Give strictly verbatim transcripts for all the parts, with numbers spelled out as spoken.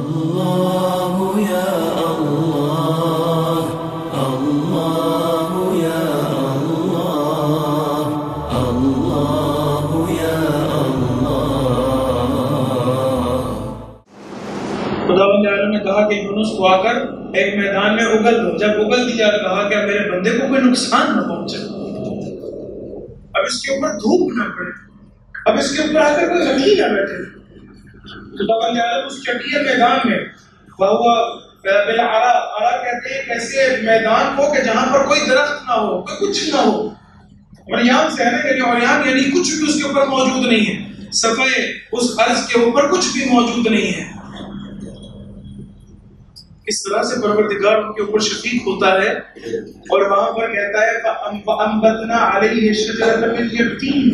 اللہ یا اللہ، اللہ یا اللہ، اللہ یا اللہ۔ خداوند عالم نے کہا کہ یونس کو آ کر ایک میدان میں اگل دو۔ جب اگل دیا کہا کہ میرے بندے کو کوئی نقصان نہ پہنچے، اب اس کے اوپر دھوپ نہ پڑے، اب اس کے اوپر آ کر کوئی غمی نہ بیٹھے۔ خداوند عالم اس چٹیے میدان میں بہوا بالعرا، عرا کہتے ہیں ایسے میدان کو کہ جہاں پر کوئی درخت نہ ہو، کوئی کچھ نہ ہو، اور یہاں سے ہے نا کہ اور یہاں یعنی کچھ بھی اس کے اوپر موجود نہیں ہے، صفحے اس عرض کے اوپر کچھ بھی موجود نہیں ہے۔ اس طرح سے پروردگار ان کے اوپر شفیق ہوتا ہے، اور وہاں پر کہتا ہے فَأَنبَتْنَا عَلَيْهِ شَجَرَةً مِّن يَقْطِينٍ،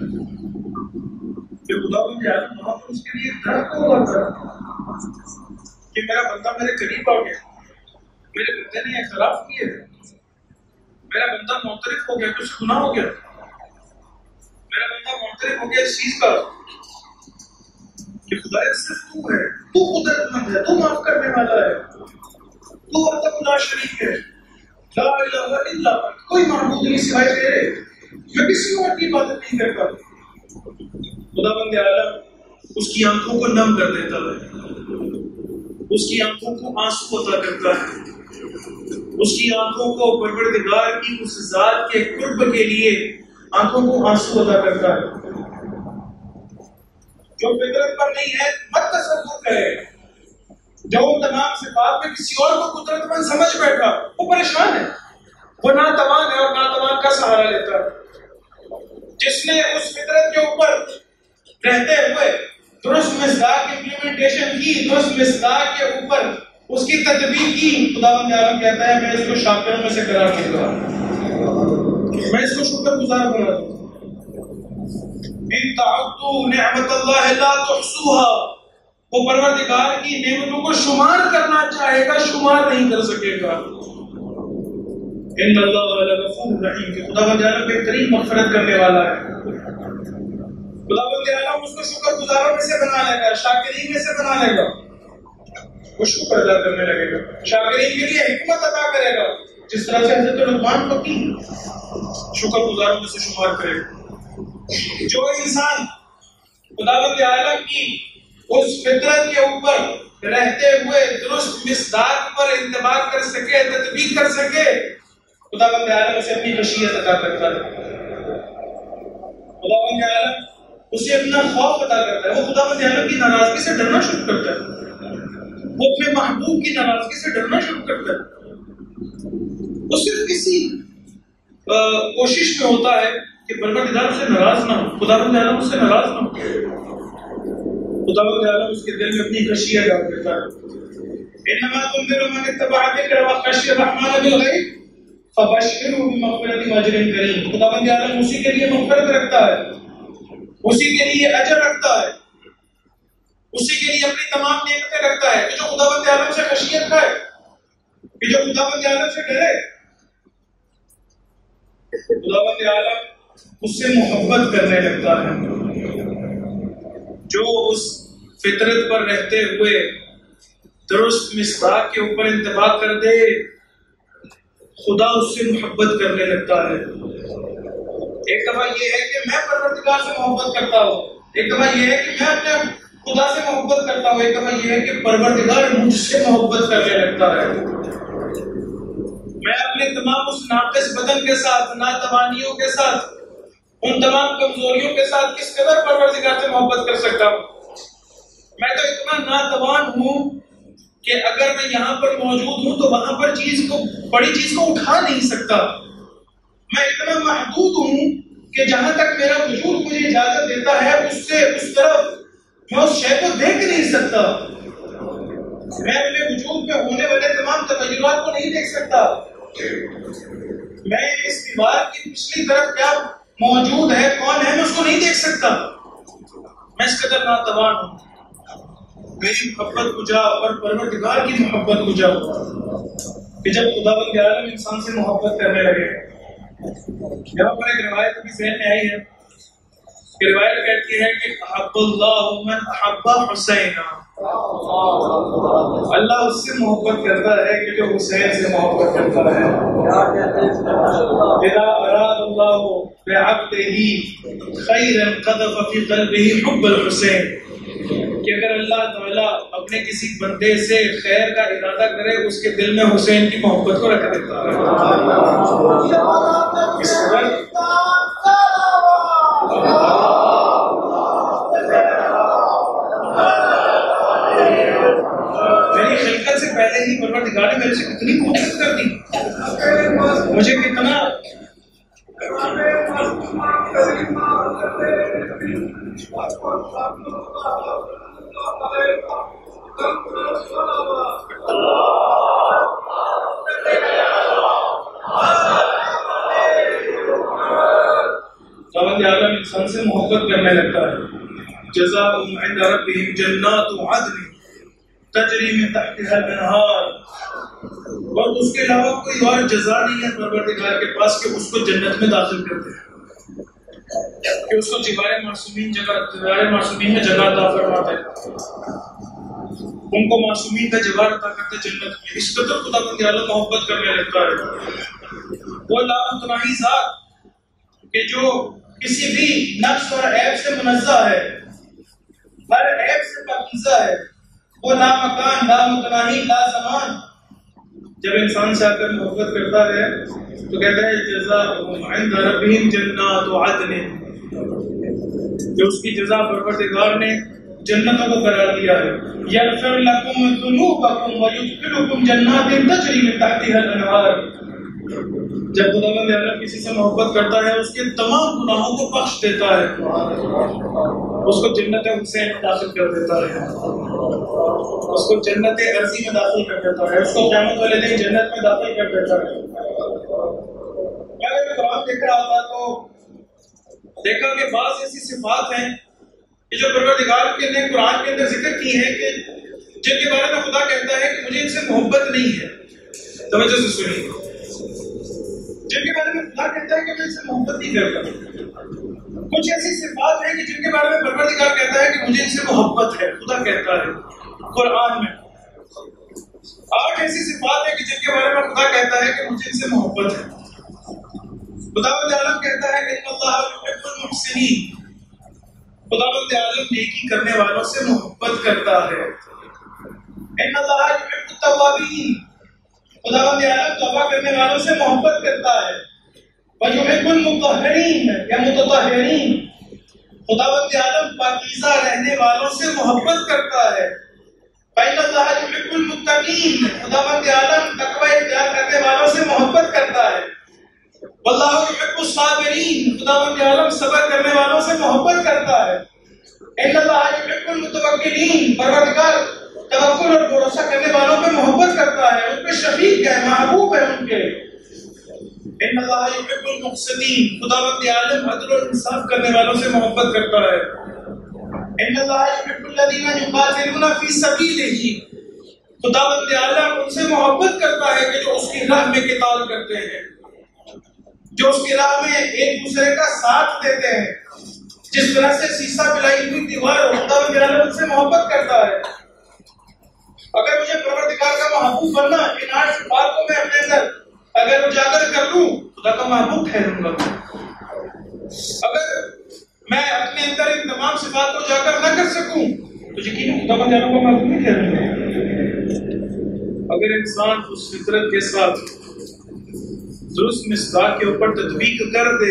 کہ خداوند عالم وہاں پر اس کے لیے درخت ہوا تھا کہ میرا بندہ میرے قریب آ گیا، میرے بندے نے اعتراف کیا، میرا بندہ معترف ہو گیا، کچھ گناہ ہو گیا، میرا بندہ معترف ہو گیا اس چیز کا کہ خدا صرف تو ہے، تو قدرت مند ہے، تو معاف کرنے والا ہے، تو وحدہ لا شریک ہے، لا الہ الا انت، کوئی معبود نہیں سوائے تیرے، میں کسی اور کی عبادت نہیں کرتا۔ خداوند عالم اس کی آنکھوں کو نم کر دیتا ہے، اس کی آنکھوں کو آنسو عطا کرتا ہے، اس کی آنکھوں کو پروردگار کی اس ذات کے قرب کے لیے آنکھوں کو آنسو عطا کرتا ہے۔ جو فطرت پر نہیں ہے مت تصور کرے، جو تمام صفات میں کسی اور کو قدرت مند سمجھ بیٹھا وہ پریشان ہے، وہ ناتوان ہے اور ناتوان کا سہارا لیتا ہے۔ جس نے اس فطرت کے اوپر رہتے ہوئے درست مصداق کی امپلیمنٹیشن کی، درست مصداق کے اوپر اس کی تطبیق کی، خداوند عالم کہتا ہے میں اس کو شاکروں میں سے قرار دوں گا، میں اس کو شکر گزار بنا دوں گا۔ ان تعدوا نعمت اللہ لا تحصوها، وہ پروردگار کی نعمتوں کو شمار کرنا چاہے گا، شمار نہیں کر سکے گا۔ ان اللہ لغفور رحیم، کہ خداوند عالم بہترین مغفرت کرنے والا ہے۔ خداوند عالم اس کو شکر گزاروں میں سے بنا لے گا، شاکرین میں سے بنا لے گا، وہ شکر ادا کرنے لگے گا، شاکرین کے لیے حکمت عطا کرے گا، جس طرح سے حضرت لقمان حکیم شکر گزاروں میں سے شمار کرے گا۔ جو انسان خداوند عالم کی اس فطرت کے اوپر رہتے ہوئے درست مصداق پر انتباہ کر سکے، تطبیق کر سکے، خداوند عالم اسے اپنی خشیت عطا کرتا ہے، خداوند عالم اسے اپنا خوف عطا کرتا ہے، وہ خداوند عالم کی ناراضگی سے ڈرنا شروع کرتا ہے، وہ اپنے محبوب کی ناراضگی سے ڈرنا شروع کرتا ہے۔ وہ صرف اسی کوشش میں ہوتا ہے کہ پروردگار سے ناراض نہ ہو، خداوند عالم اس سے ناراض نہ ہو، خداوند عالم اس کے دل میں اپنی خشیت ڈال دیتا ہے۔ انما تنذر من اتبع الذکر وخشی الرحمن بالغیب فبشرہ بمغفرۃ واجر کریم، خداوند عالم اسی کے لیے مغفرت رکھتا ہے، اسی کے لیے اجر رکھتا ہے، اسی کے لیے اپنی تمام نعمتیں رکھتا ہے کہ جو خداوند عالم سے خشیت کھائے، کہ جو خداوند عالم سے ڈرے، خداوند عالم اس سے محبت کرنے لگتا ہے۔ جو اس فطرت پر رہتے ہوئے درست مصداق کے اوپر انتباہ کر دے، خدا اس سے محبت کرنے لگتا ہے۔ ایک دفعہ یہ ہے کہ میں پروردگار سے محبت کرتا ہوں، ایک دفعہ یہ ہے کہ میں اپنے خدا سے محبت کرتا ہوں، ایک دفعہ یہ ہے کہ پروردگار مجھ سے محبت کرنے لگتا ہے۔ میں اپنے تمام اس ناقص بدن کے ساتھ، ناتوانیوں کے ساتھ، ان تمام کمزوریوں کے ساتھ کس قدر پروردگار سے محبت کر سکتا ہوں۔ میں تو اتنا ناتوان ہوں کہ اگر میں یہاں پر موجود ہوں تو وہاں پر چیز کو، بڑی چیز کو اٹھا نہیں سکتا۔ میں اتنا محدود ہوں کہ جہاں تک میرا وجود مجھے اجازت دیتا ہے اس سے اس طرف میں اس شے کو دیکھ نہیں سکتا۔ میں اپنے وجود میں ہونے والے تمام تغیرات کو نہیں دیکھ سکتا۔ میں اس دیوار کی پچھلی طرف کیا موجود ہے، کون ہے، میں اس کو نہیں دیکھ سکتا۔ میں اس قدر ناتوان ہوں۔ میری محبت کجا اور پروردگار کی محبت کجا کہ جب خداوند عالم انسان سے محبت کرنے لگے۔ یہاں پر ایک روایت بھی ذہن میں آئی ہے کہ روایت کہتی ہے کہ احب اللہ من احب حسین، اللہ اس سے محبت کرتا ہے کہ جو حسین سے محبت کرتا ہے. اذا اراد اللہ بعبده خیرا قذف فی قلبه حب الحسین، کہ اگر اللہ تعالیٰ اپنے کسی بندے سے خیر کا ارادہ کرے اس کے دل میں حسین کی محبت کو رکھ دیتا ہے. اس پر میری خلقت سے پہلے ہی پروردگار نے میرے سے کتنی کوشش کر دی، مجھے کتنا خداوند عالم انسان سے محبت کرنے لگتا ہے. جزاؤہم عند ربہم جنات عدن تجری من تحتها الانہار، اور اس کے علاوہ کوئی اور جزا نہیں ہے پروردگار کے پاس کہ اس کو جنت میں داخل کر دے، کہ اس کو جبار معصومین جگہ جبار معصومین میں جگہ عطا فرماتا ہے، ان کو معصومین کا جوار عطا کرتے جنت میں. اس قدر خداوند عالم محبت کرنے لگتا ہے. وہ لامتناہی ذات کہ جو کسی بھی نقص اور عیب سے منزہ ہے، ہر عیب سے پاکیزہ ہے، وہ لا مکان لا متناہی لا زمان. جب انسان سے آ کر محبت کرتا ہے تو کہتا ہے جزاؤہم عند ربہم جنات عدن، کہ اس کی جزا پروردگار نے جنتوں کو قرار دیا ہے. یغفر لکم ذنوبکم ویدخلکم جنات تجری من تحتها الانہار. جب خداوند عالم کسی سے محبت کرتا ہے اس کے تمام گناہوں کو بخش دیتا ہے، اس کو جنت حسین میں داخل کر دیتا ہے، اس کو جنت ارضی میں داخل کر دیتا ہے، اس کو قیامت والے دن جنت میں داخل کر دیتا ہے. میں نے قرآن دیکھ رہا تھا تو دیکھا کہ بعض ایسی صفات ہیں کہ جو پروردگار کے نے قرآن کے اندر ذکر کی ہیں کہ جن کے بارے میں خدا کہتا ہے کہ مجھے ان سے محبت نہیں ہے. توجہ سے سنیے، جن کے بارے میں خدا کہتا ہے کہ میں ان سے محبت نہیں کرتا. کچھ ایسی صفات ہیں کہ جن کے بارے میں پروردگار کہتا ہے کہ مجھے ان سے محبت ہے، خدا کہتا ہے قرآن میں. آٹھ ایسی صفات ہیں کہ جن کے بارے میں خدا کہتا ہے کہ مجھے ان سے محبت ہے. خداوند عالم کہتا ہے کہ ان اللہ یحب المحسنین، خداوند عالم نیکی کرنے والوں سے محبت کرتا ہے. ان اللہ یحب التوابین، خداوند عالم توبہ کرنے والوں سے محبت کرتا ہے. وَيُحِبُّ الْمُطَهِّرِينَ یا متطہرین، خداوند عالم پاکیزہ رہنے والوں سے محبت کرتا ہے. فَإِنَّ اللَّهَ يُحِبُّ الْمُتَّقِينَ، خداوند عالم تقوی اختیار کرنے والوں سے محبت کرتا ہے. وَاللَّهُ يُحِبُّ الصَّابِرِينَ، خداوند عالم صبر کرنے والوں سے محبت کرتا ہے. إِنَّ اللَّهَ يُحِبُّ الْمُتَوَكِّلِينَ، پروردگار توکل اور بھروسہ کرنے والوں پہ محبت کرتا ہے، ان پہ شفیق ہے، محبوب ہے ان کے. ان اللہ یحب المقسطین، خداوند عالم عدل و انصاف کرنے والوں سے محبت کرتا ہے. ان اللہ یحب الذین یقاتلون فی سبیلہ، خداوند عالم ان سے محبت کرتا ہے کہ جو اس کی راہ میں قتال کرتے ہیں، جو اس کی راہ میں ایک دوسرے کا ساتھ دیتے ہیں. جس طرح سے سیسا پلائی ہوئی دیوار ہو، خداوند عالم ان سے محبت کرتا ہے. اگر مجھے پروردگار کا محبوب بننا، ان آٹھ صفات کو میں اپنے اندر اگر اجاگر کر لوں، خدا کا محبوب ٹھہروں گا. اگر میں اپنے اندر ان تمام صفات کو اجاگر نہ کر سکوں تو یقیناً خدا کا محبوب نہیں ٹھہروں گا. اگر انسان اس فطرت کے ساتھ درست مصداق کے اوپر تطبیق کر دے،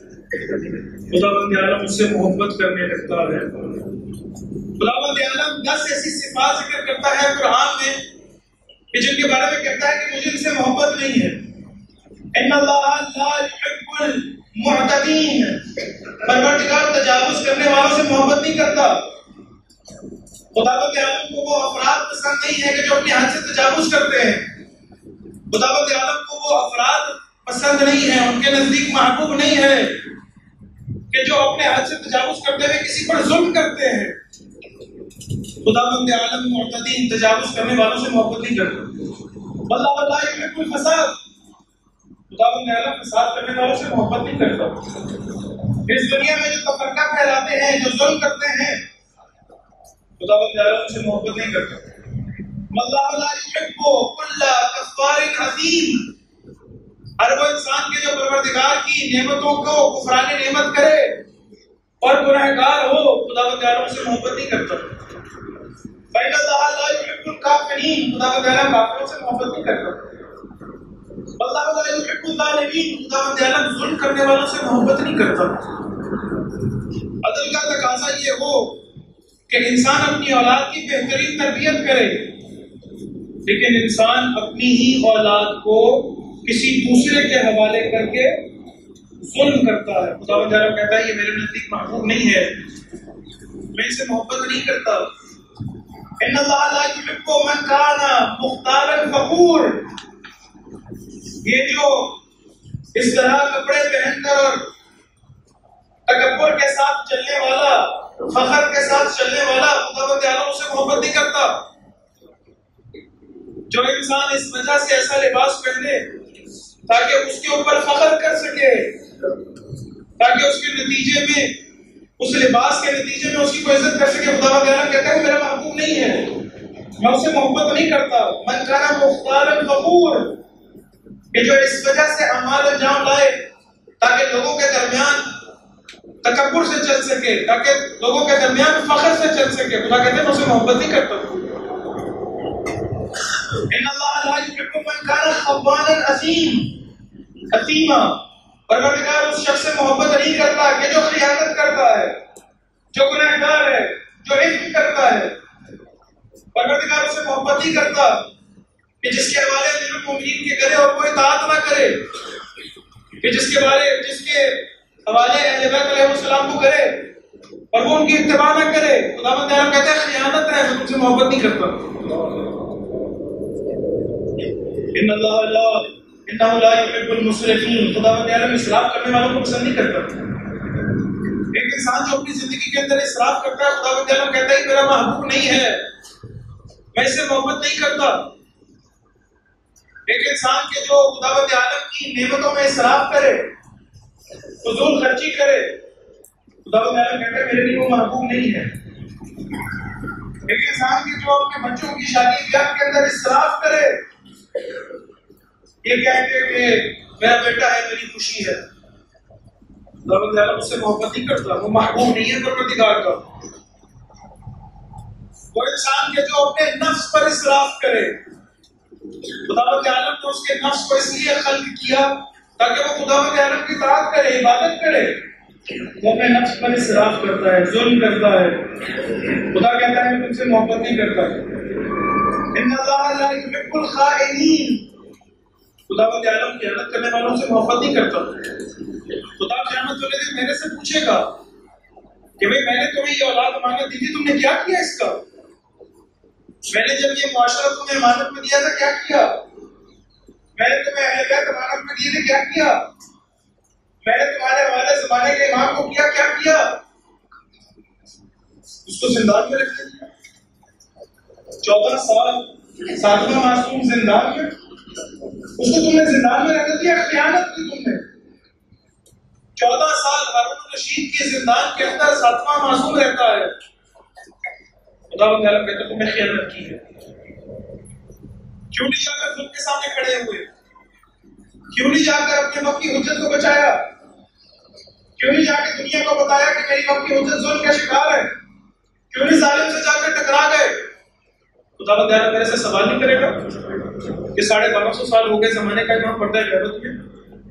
خداوند عالم اس سے محبت کرنے لگتا ہے. خداوند عالم دس ایسی صفات ذکر کرتا ہے قرآن میں کہ جن کے بارے میں کہتا ہے کہ مجھے ان سے محبت نہیں ہے. ان اللہ لا یحب المعتدین، پروردگار تجاوز کرنے والوں سے محبت نہیں کرتا. خداوند عالم کو وہ افراد پسند نہیں ہے کہ جو اپنی حد سے تجاوز کرتے ہیں. خداوند عالم کو وہ افراد پسند نہیں ہے، ان کے نزدیک محبوب نہیں ہے کہ جو اپنے حد سے تجاوز کرتے ہوئے کسی پر ظلم کرتے ہیں. خداوند عالم معتدین، تجاوز کرنے والوں سے محبت نہیں کرتا. واللہ لا یحب الفساد، خداوند عالم فساد کرنے والوں سے محبت نہیں کرتا. اس دنیا میں جو تفرقہ پھیلاتے ہیں، جو ظلم کرتے ہیں، خداوند عالم سے محبت نہیں کرتا. واللہ لا یحب کل کفار اثیم. ہر وہ انسان کے جو پروردگار کی نعمتوں کو کفران نعمت کرے اور گنہگار ہو، خداوند عالم سے محبت نہیں کرتا. فإن اللہ لا یحب الکافرین. خداوند عالم کافروں سے محبت نہیں کرتا. واللہ لا یحب الظالمین. خداوند عالم ظلم کرنے والوں سے محبت نہیں کرتا. عدل کا تقاضا یہ ہو کہ انسان اپنی اولاد کی بہترین تربیت کرے، لیکن انسان اپنی ہی اولاد کو کسی دوسرے کے حوالے کر کے ظلم کرتا ہے. خداوند عالم کہتا ہے یہ میرے نزدیک محبوب نہیں ہے، میں اسے محبت نہیں کرتا. ان اللہ لا یحب من کان مختالا فخور. یہ جو اس طرح کپڑے پہن کر اور تکبر کے ساتھ چلنے والا، فخر کے ساتھ چلنے والا، خداوند عالم اسے محبت نہیں کرتا. جو انسان اس وجہ سے ایسا لباس پہنے تاکہ اس کے اوپر فخر کر سکے، تاکہ اس کے نتیجے میں، اس لباس کے نتیجے میں اس کی کوئی عزت کر سکے، خداوند عالم کہتا ہے میرا محبوب نہیں ہے، میں اسے محبت نہیں کرتا. من کان مختالا فخور. کہ جو اس وجہ سے اعمال انجام لائے تاکہ لوگوں کے درمیان تکبر سے چل سکے، تاکہ لوگوں کے درمیان فخر سے چل سکے، خدا کہتے ہیں میں اسے محبت نہیں کرتا. ان اللہ لا یحب من کان خوانا اثیم. اثیما. پروردگار اس شخص سے محبت نہیں کرتا کہ جو خیانت کرتا ہے، جو گنہگار ہے، جو اثم کرتا ہے. پروردگار اسے محبت نہیں کرتا کہ جس کے حوالے دل المؤمنین کے کرے اور کوئی اطاعت نہ کرے، کہ جس کے بارے جس کے حوالے اہل بیت علیہ السلام کو کرے اور وہ ان کی اتباع نہ کرے. خداوند عالم کہتے ہیں خیانت ہے، میں تم سے محبت نہیں کرتا. ان اللہ لا انہ لا یحب المسرفین. خداوند عالم اسراف کرنے والوں کو پسند نہیں کرتا. ایک انسان جو اپنی زندگی کے اندر اسراف کرتا ہے، خداوند عالم کہتا ہے میرا محبوب نہیں ہے، میں اسے محبت نہیں کرتا. ایک انسان کے جو خداوند عالم کی نعمتوں میں اسراف کرے، فضول خرچی کرے، خداوند عالم کہتا ہے میرے لیے وہ محبوب نہیں ہے. ایک انسان کے جو اپنے بچوں کی شادی بیاہ کے اندر اسراف کرے، یہ کہہ کے کہ میرا بیٹا ہے، میری خوشی ہے، خداوند عالم اس سے محبت نہیں کرتا، وہ محبوب نہیں ہے پروردگار کا. وہ انسان کے جو اپنے نفس پر اسراف کرے، خداوند عالم نے اس کے نفس کو اس لیے خلق کیا تاکہ وہ خداوند عالم کی اطاعت کرے، عبادت کرے. وہ اپنے نفس پر اسراف کرتا ہے، ظلم کرتا ہے. خدا کہتا ہے میں تم سے محبت نہیں کرتا. ان اللہ لا یحب الخائنین. خداوند عالم خیانت کرنے والوں سے محبت نہیں کرتا. خدا قیامت والے دن میرے سے پوچھے گا کہ بھئی میں نے تمہیں یہ اولاد امانت دی تھی، تم نے کیا کیا اس کا؟ میں نے جب یہ معاشرہ تمہیں امانت میں دیا تھا کیا کیا؟ میں نے تمہیں اہل بیت امانت میں دیے تھے کیا کیا؟ میں نے تمہارے والے زمانے کے امام کو کیا کیا کیا؟ اس کو زندان میں رکھ دیا، چودہ سال ساتواں معصوم زندان میں، اس کو تم نے زندان میں رکھ دیا. خیانت کی تم نے. چودہ سال ہارون الرشید کی زندان کے اندر ساتواں معصوم رہتا ہے. خداوند عالم کہتے تم نے خیانت کی ہے. کیوں نہیں جا کر خود کے سامنے کھڑے ہوئے؟ کیوں نہیں جا کر اپنے وقت کی حجت کو بچایا؟ کیوں نہیں جا کے دنیا کو بتایا کہ میری وقت کی حجت ظلم کا شکار ہے؟ کیوں نہیں ظالم سے جا کر ٹکرا گئے؟ خداوند عالم میرے سے سوال نہیں کرے گا کہ ساڑھے بارہ سو سال ہو گئے زمانے کا امام پڑھتا ہے غیبت میں؟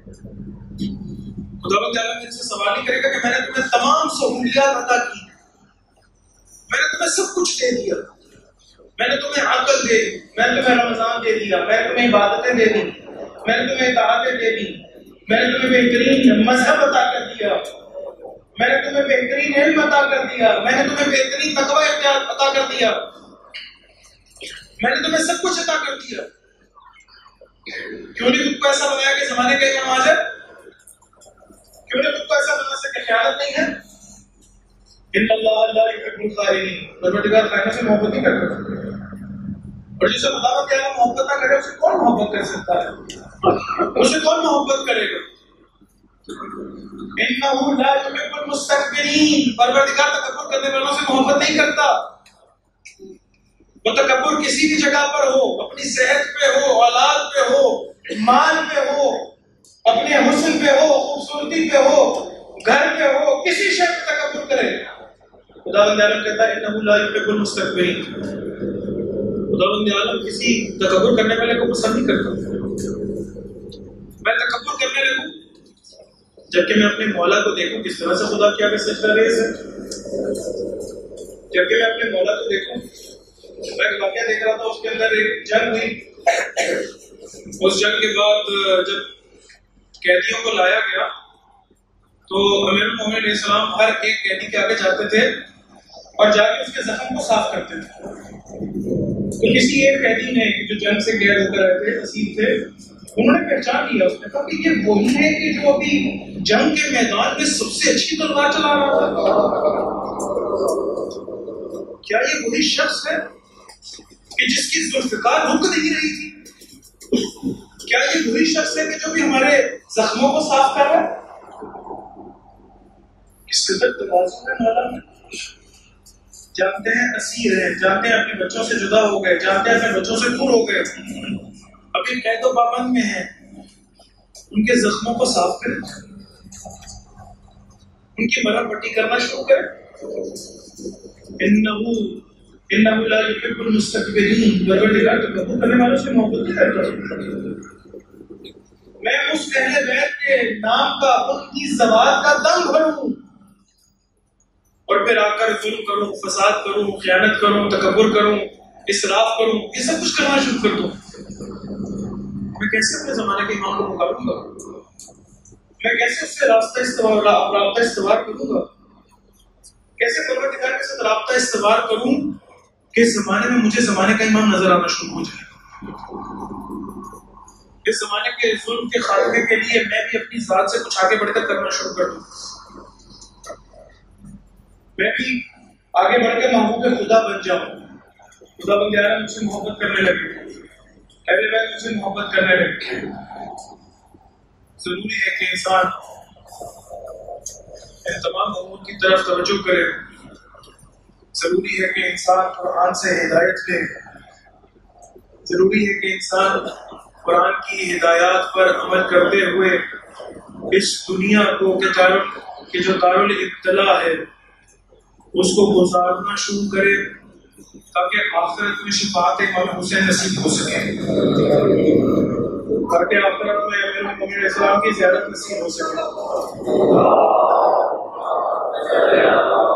خداوند عالم میرے سے سوال نہیں کرے گا کہ میں نے تمہیں تمام سہولیات عطا کی، میں نے تمہیں سب کچھ دے دیا، میں نے تمہیں عقل دے دی، میں نے تمہیں رمضان دے دیا، میں نے تمہیں عبادتیں دے دی، میں نے تمہیں اطاعتیں دے دی، میں نے تمہیں بہترین مذہب عطا کر دیا، میں نے تمہیں بہترین علم عطا کر دیا، میں نے تمہیں بہترین تقوی اختیار عطا کر دیا، میں نے تمہیں سب کچھ عطا کر دیا. کیوں نہیں خود کو ایسا بنایا کہ زمانے کا امام آ جائے؟ کیوں نہیں خود کو ایسا بنا سکے خیانت نہیں ہے؟ ان اللہ لا یحب الخائنین. پروردگار خائنوں سے محبت نہیں کرتا. اور جسے خداوند کے علاوہ محبت نہ کرے اسے کون محبت کر سکتا ہے؟ اسے کون محبت کرے گا؟ انہ لا یحب المستکبرین. پروردگار تکبر کرنے والوں سے محبت نہیں کرتا. وہ تکبر کسی بھی جگہ پر ہو، اپنی صحت پہ ہو، اولاد پہ ہو، مال پہ ہو، اپنے حسن پہ ہو، خوبصورتی پہ ہو، گھر پہ ہو، کسی شے پہ تکبر کرے، خداوند عالم کہتا ہے انہ لا یحب المستکبرین، خداوند عالم کسی تکبر کرنے والے کو پسند نہیں کرتا۔ میں تکبر کرنے لگوں جبکہ میں اپنے مولا کو دیکھوں کس طرح سے خدا کیا کہ سجدہ ریز ہے، جبکہ میں اپنے مولا کو دیکھوں۔ میں ایک واقعہ دیکھ رہا تھا، اس کے اندر ایک جنگ ہوئی، اس جنگ کے بعد جب قیدیوں کو لایا گیا تو امیر المومنین علیہ السلام ہر ایک قیدی کے آگے جاتے تھے اور جا کے اس کے زخم کو صاف کرتے تھے۔ تو کسی ایک قیدی نے جو جنگ سے قید ہو کر آئے تھے، اسیر تھے، انہوں نے پہچان لیا، اس نے کہا کہ یہ وہی ہے کہ جو ابھی جنگ کے میدان میں سب سے اچھی تلوار چلا رہا تھا۔ کیا یہ وہی شخص ہے کہ جس کی ذوالفقار رک نہیں رہی تھی؟ کیا یہ وہی شخص ہے کہ جو بھی ہمارے زخموں کو صاف کر رہا ہے؟ اس قدر تواضع ہے مولا میں۔ جانتے ہیں اسیر ہیں، جانتے ہیں اپنے بچوں سے جدا ہو گئے، جانتے ہیں اپنے بچوں سے دور ہو گئے، ابھی قید و پابند میں ہیں، ان کے زخموں کو صاف کریں، ان کی مرہم پٹی کرنا شروع کریں۔ انہو انہو لا یحب المستکبرین، پروردگار تکبر کرنے والوں سے محبت نہیں کرتا۔ میں اس اہل بیت کے نام کا، ان کی زوات کا دم بھروں اور پھر آ کر ظلم کروں، فساد کروں، خیانت کروں، تکبر کروں، اسراف کروں، یہ سب کچھ کرنا شروع کر دوں، میں کیسے اپنے زمانے کے امام کو مقابلوں گا؟ میں کیسے اس سے راستہ استوار رابطہ استوار کروں گا؟ کیسے پروردگار کے ساتھ رابطہ استوار کروں کہ اس زمانے میں مجھے زمانے کا امام نظر آنا شروع ہو جائے؟ اس زمانے کے ظلم کے خاتمے کے لیے میں بھی اپنی ذات سے کچھ آگے بڑھ کر کرنا شروع کر دوں، میں بھی آگے بڑھ کے محبوب خدا بن جاؤں، خدا بند عالم مجھ سے محبت کرنے لگے، اہل بیت مجھ سے محبت کرنے لگے۔ ضروری ہے کہ انسان ان تمام امور کی طرف توجہ کرے، ضروری ہے کہ انسان قرآن سے ہدایت لے، ضروری ہے کہ انسان قرآن کی ہدایات پر عمل کرتے ہوئے اس دنیا کو کہ دار کہ جو دارالابتلاء ہے اس کو گزارنا شروع کرے تاکہ آخرت میں شفاعت امام حسین نصیب ہو سکے، تاکہ آخرت میں امیر المومنین علیہ السلام کی زیارت نصیب ہو سکے۔